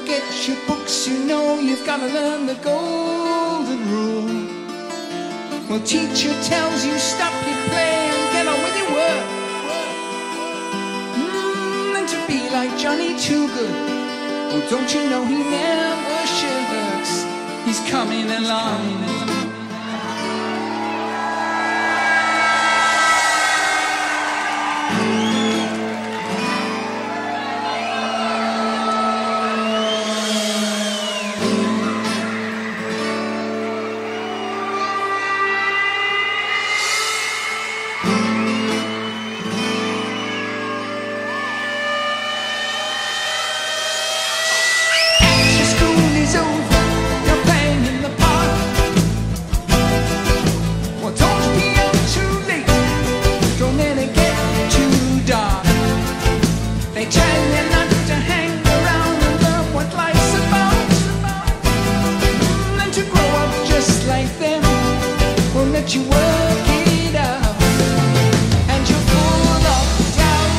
get your books, you know you've got to learn the golden rule. Well, teacher tells you stop your play and get on with your work. And to be like Johnny Too Good, well, don't you know he never shirks? He's coming along. You work it out, and you're full of doubt.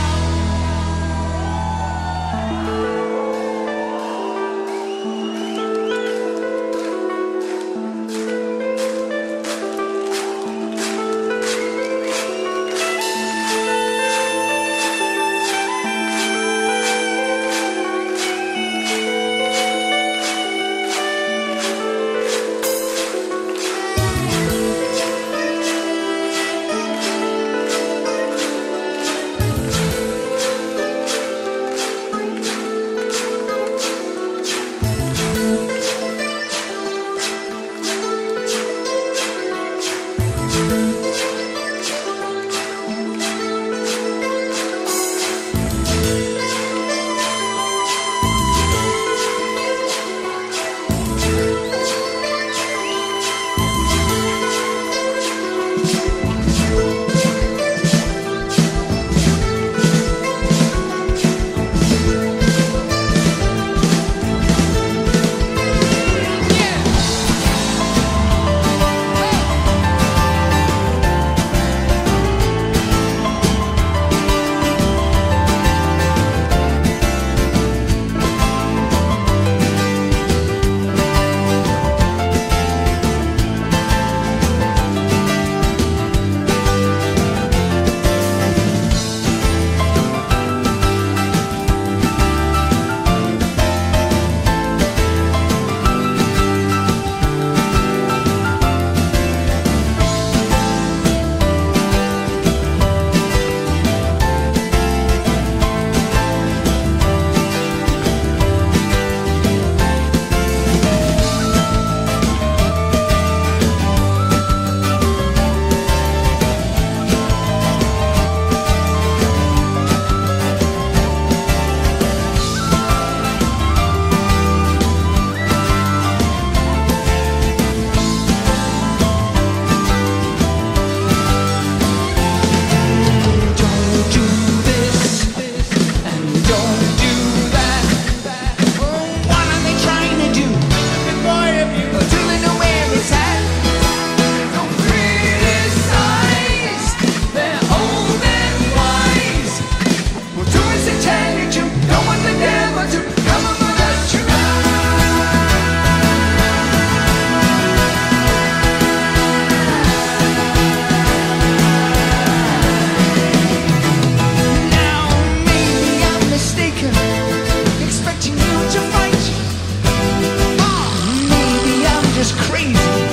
Just crazy,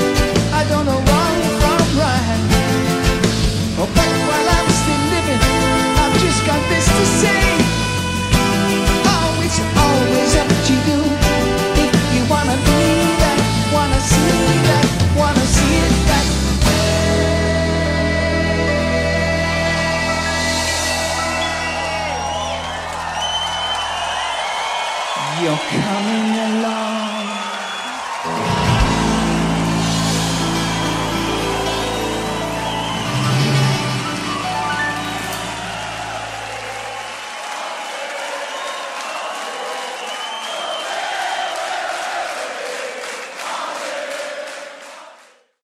I don't know wrong from right. Oh, but while I'm still living, I've just got this to say. Oh, it's always up to you. If you wanna be that, wanna see that, wanna see it that way. You're coming along.